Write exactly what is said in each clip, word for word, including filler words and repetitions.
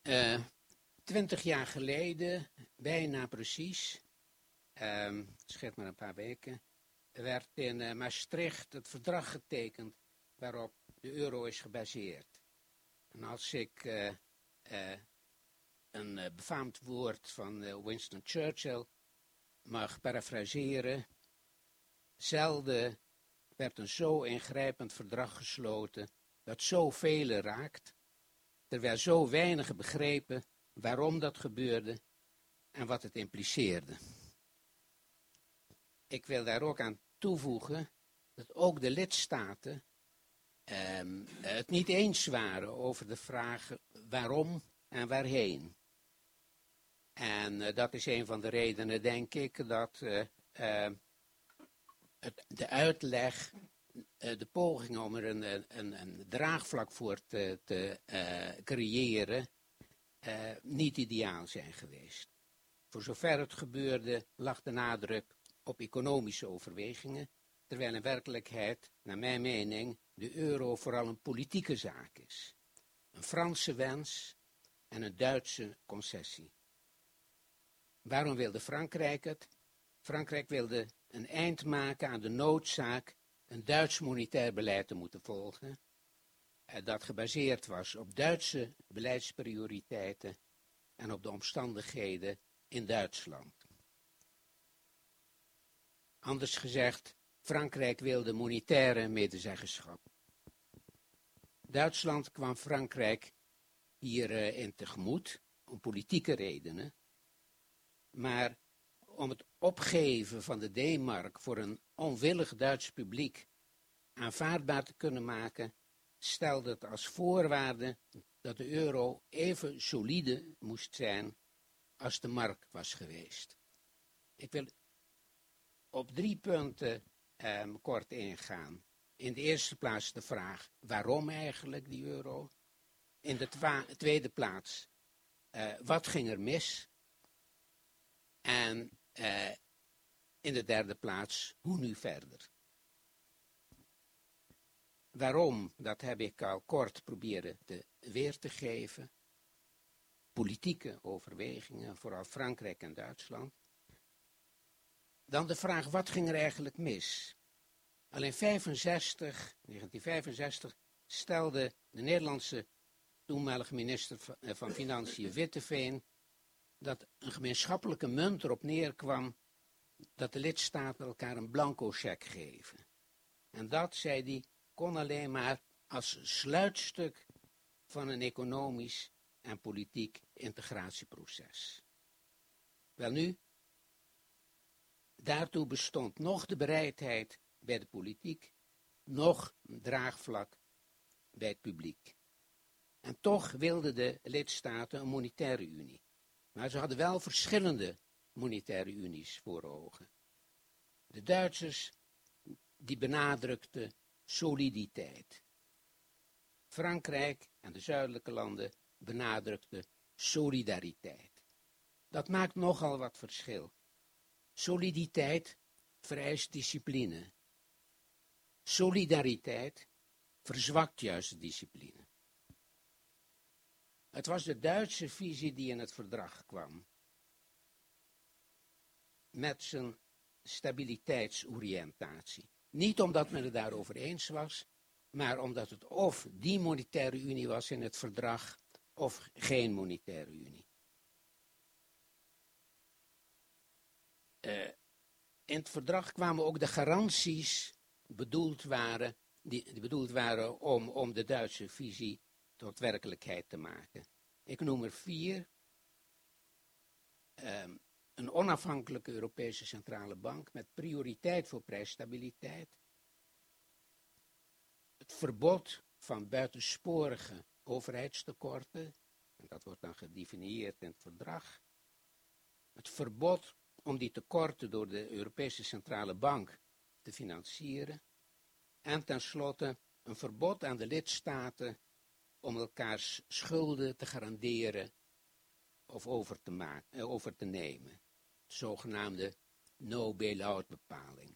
Uh, twintig jaar geleden, bijna precies, uh, het scheelt maar een paar weken, werd in uh, Maastricht het verdrag getekend waarop de euro is gebaseerd. En als ik uh, uh, een uh, befaamd woord van uh, Winston Churchill mag parafraseren, zelden werd een zo ingrijpend verdrag gesloten dat zoveel raakt, terwijl zo weinig begrepen waarom dat gebeurde en wat het impliceerde. Ik wil daar ook aan toevoegen dat ook de lidstaten um, het niet eens waren over de vraag waarom en waarheen. En uh, dat is een van de redenen, denk ik, dat uh, uh, het, de uitleg, uh, de pogingen om er een, een, een draagvlak voor te, te uh, creëren, uh, niet ideaal zijn geweest. Voor zover het gebeurde lag de nadruk op economische overwegingen, terwijl in werkelijkheid, naar mijn mening, de euro vooral een politieke zaak is. Een Franse wens en een Duitse concessie. Waarom wilde Frankrijk het? Frankrijk wilde een eind maken aan de noodzaak een Duits monetair beleid te moeten volgen, dat gebaseerd was op Duitse beleidsprioriteiten en op de omstandigheden in Duitsland. Anders gezegd, Frankrijk wilde monetaire medezeggenschap. Duitsland kwam Frankrijk hierin uh, tegemoet, om politieke redenen, maar om het opgeven van de D-mark voor een onwillig Duits publiek aanvaardbaar te kunnen maken, stelde het als voorwaarde dat de euro even solide moest zijn als de mark was geweest. Ik wil op drie punten um, kort ingaan. In de eerste plaats de vraag, waarom eigenlijk die euro? In de twa- tweede plaats, uh, wat ging er mis? En uh, in de derde plaats, hoe nu verder? Waarom, dat heb ik al kort proberen te weer te geven. Politieke overwegingen, vooral Frankrijk en Duitsland. Dan de vraag, wat ging er eigenlijk mis? Al in negentien vijfenzestig stelde de Nederlandse toenmalige minister van Financiën Witteveen dat een gemeenschappelijke munt erop neerkwam dat de lidstaten elkaar een blanco cheque geven. En dat, zei hij, kon alleen maar als sluitstuk van een economisch en politiek integratieproces. Welnu, daartoe bestond nog de bereidheid bij de politiek, nog een draagvlak bij het publiek. En toch wilden de lidstaten een monetaire unie. Maar ze hadden wel verschillende monetaire unies voor ogen. De Duitsers, die benadrukten soliditeit. Frankrijk en de zuidelijke landen benadrukten solidariteit. Dat maakt nogal wat verschil. Soliditeit vereist discipline. Solidariteit verzwakt juist de discipline. Het was de Duitse visie die in het verdrag kwam. Met zijn stabiliteitsoriëntatie. Niet omdat men het daarover eens was, maar omdat het of die monetaire unie was in het verdrag, of geen monetaire unie. Uh, in het verdrag kwamen ook de garanties bedoeld waren, die, die bedoeld waren om, om de Duitse visie tot werkelijkheid te maken. Ik noem er vier. Um, een onafhankelijke Europese centrale bank met prioriteit voor prijsstabiliteit. Het verbod van buitensporige overheidstekorten. En dat wordt dan gedefinieerd in het verdrag. Het verbod om die tekorten door de Europese centrale bank te financieren. En tenslotte een verbod aan de lidstaten om elkaars schulden te garanderen of over te, maken, eh, over te nemen. De zogenaamde no-bail-out bepaling.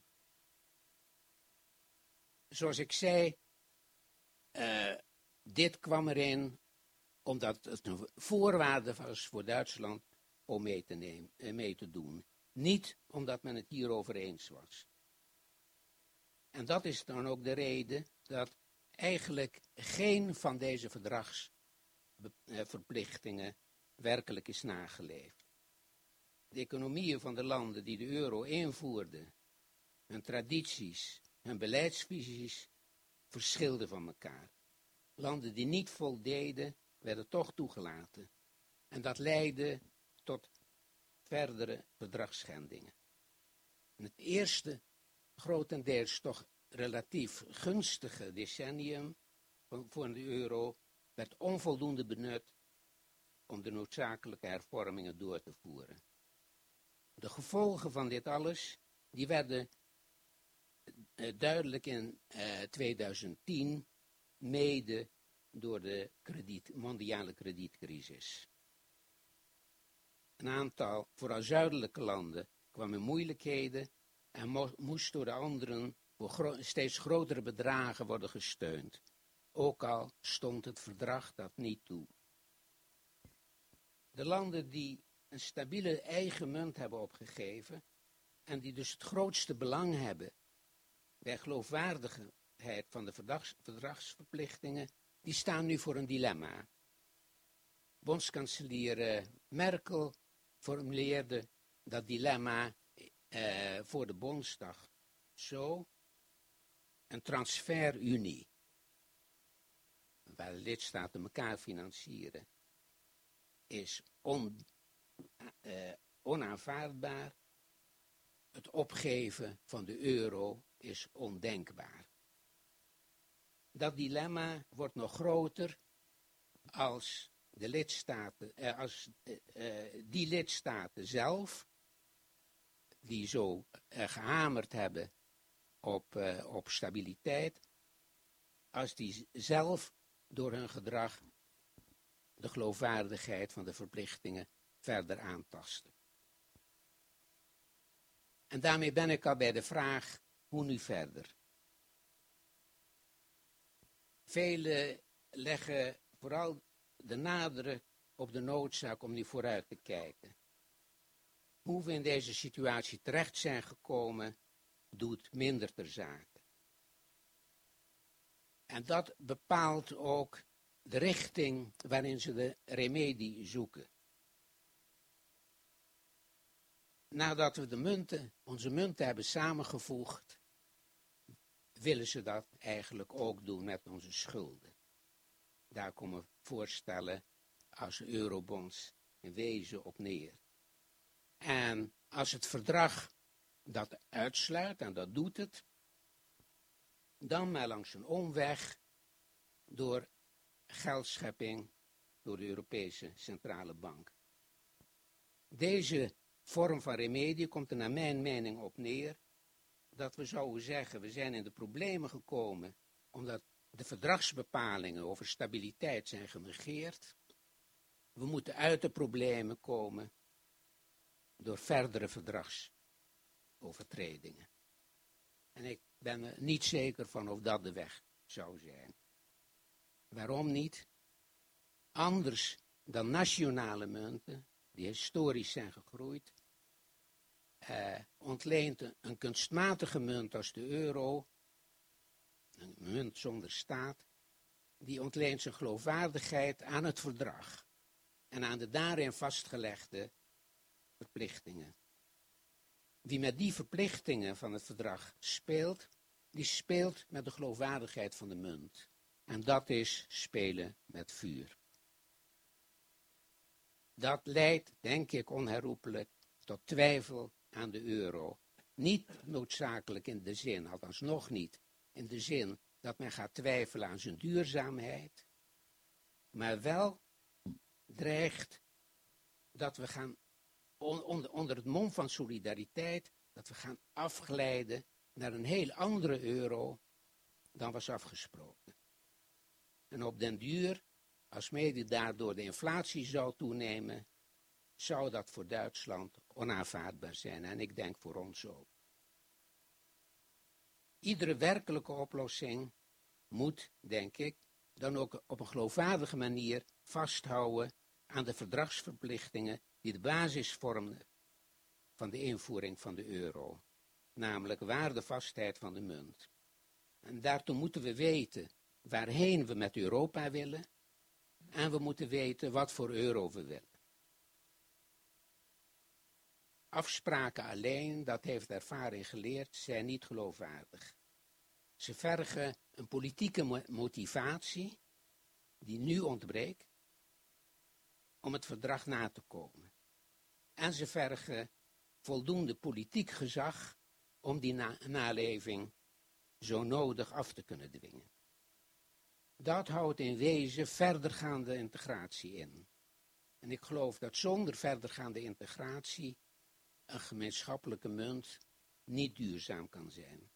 Zoals ik zei, uh, dit kwam erin omdat het een voorwaarde was voor Duitsland om mee te, nemen, mee te doen. Niet omdat men het hierover eens was. En dat is dan ook de reden dat eigenlijk geen van deze verdragsverplichtingen werkelijk is nageleefd. De economieën van de landen die de euro invoerden, hun tradities, hun beleidsvisies, verschilden van elkaar. Landen die niet voldeden, werden toch toegelaten. En dat leidde tot verdere verdragsschendingen. En het eerste, grotendeels toch relatief gunstige decennium voor de euro werd onvoldoende benut om de noodzakelijke hervormingen door te voeren. De gevolgen van dit alles, die werden uh, duidelijk in uh, tweeduizend tien, mede door de krediet, mondiale kredietcrisis. Een aantal, vooral zuidelijke landen, kwamen in moeilijkheden en mo- moest door de anderen voor gro- steeds grotere bedragen worden gesteund. Ook al stond het verdrag dat niet toe. De landen die een stabiele eigen munt hebben opgegeven en die dus het grootste belang hebben bij geloofwaardigheid van de verdrags- verdragsverplichtingen, die staan nu voor een dilemma. Bondskanselier uh, Merkel formuleerde dat dilemma uh, voor de Bondsdag zo: een transferunie, waar de lidstaten elkaar financieren, is on, uh, onaanvaardbaar. Het opgeven van de euro is ondenkbaar. Dat dilemma wordt nog groter als de lidstaten, eh, als uh, uh, die lidstaten zelf, die zo uh, gehamerd hebben op, uh, op stabiliteit, als die zelf door hun gedrag de geloofwaardigheid van de verplichtingen verder aantasten. En daarmee ben ik al bij de vraag, hoe nu verder? Velen leggen vooral de nadruk op de noodzaak om nu vooruit te kijken. Hoe we in deze situatie terecht zijn gekomen, doet minder ter zake. En dat bepaalt ook de richting waarin ze de remedie zoeken. Nadat we de munten, onze munten hebben samengevoegd, willen ze dat eigenlijk ook doen met onze schulden. Daar komen voorstellen als eurobonds in wezen op neer. En als het verdrag dat uitsluit, en dat doet het, dan maar langs een omweg door geldschepping door de Europese Centrale Bank. Deze vorm van remedie komt er naar mijn mening op neer dat we zouden zeggen, we zijn in de problemen gekomen omdat de verdragsbepalingen over stabiliteit zijn genegeerd. We moeten uit de problemen komen door verdere verdragsovertredingen. En ik ben er niet zeker van of dat de weg zou zijn. Waarom niet? Anders dan nationale munten, die historisch zijn gegroeid, uh, ontleent een kunstmatige munt als de euro, een munt zonder staat, die ontleent zijn geloofwaardigheid aan het verdrag en aan de daarin vastgelegde verplichtingen. Wie met die verplichtingen van het verdrag speelt, die speelt met de geloofwaardigheid van de munt. En dat is spelen met vuur. Dat leidt, denk ik, onherroepelijk tot twijfel aan de euro. Niet noodzakelijk in de zin, althans nog niet, in de zin dat men gaat twijfelen aan zijn duurzaamheid, maar wel dreigt dat we gaan onder, onder het mom van solidariteit, dat we gaan afglijden naar een heel andere euro dan was afgesproken. En op den duur, als mede daardoor de inflatie zou toenemen, zou dat voor Duitsland onaanvaardbaar zijn. En ik denk voor ons ook. Iedere werkelijke oplossing moet, denk ik, dan ook op een geloofwaardige manier vasthouden aan de verdragsverplichtingen die de basis vormden van de invoering van de euro, namelijk waardevastheid van de munt. En daartoe moeten we weten waarheen we met Europa willen en we moeten weten wat voor euro we willen. Afspraken alleen, dat heeft ervaring geleerd, zijn niet geloofwaardig. Ze vergen een politieke motivatie die nu ontbreekt om het verdrag na te komen. En ze vergen voldoende politiek gezag om die na- naleving zo nodig af te kunnen dwingen. Dat houdt in wezen verdergaande integratie in. En ik geloof dat zonder verdergaande integratie een gemeenschappelijke munt niet duurzaam kan zijn.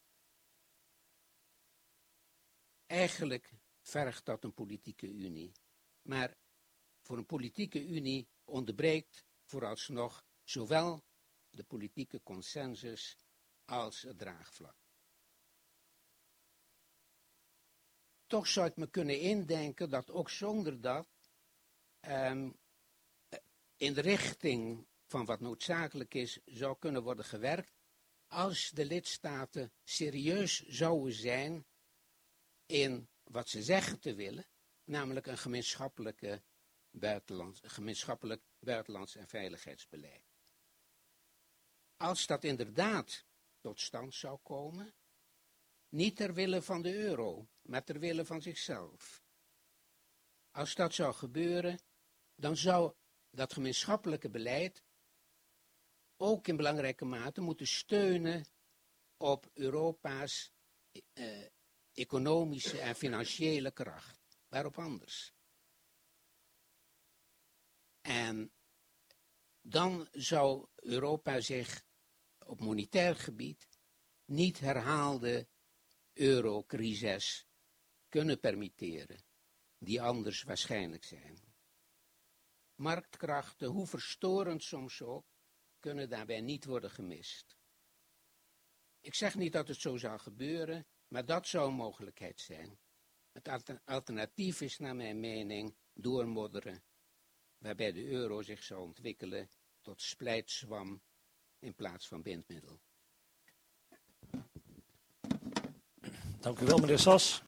Eigenlijk vergt dat een politieke unie. Maar voor een politieke unie ontbreekt vooralsnog zowel de politieke consensus als het draagvlak. Toch zou ik me kunnen indenken dat ook zonder dat um, in de richting van wat noodzakelijk is zou kunnen worden gewerkt als de lidstaten serieus zouden zijn in wat ze zeggen te willen, namelijk een gemeenschappelijke buitenlands, gemeenschappelijk buitenlands en veiligheidsbeleid. Als dat inderdaad tot stand zou komen, niet ter wille van de euro, maar ter wille van zichzelf. Als dat zou gebeuren, dan zou dat gemeenschappelijke beleid ook in belangrijke mate moeten steunen op Europa's eh, economische en financiële kracht. Waarop anders? En dan zou Europa zich op monetair gebied niet herhaalde eurocrises kunnen permitteren, die anders waarschijnlijk zijn. Marktkrachten, hoe verstorend soms ook, kunnen daarbij niet worden gemist. Ik zeg niet dat het zo zou gebeuren, maar dat zou een mogelijkheid zijn. Het alternatief is naar mijn mening doormodderen, waarbij de euro zich zou ontwikkelen tot splijtzwam in plaats van bindmiddel. Dank u wel, meneer Sas.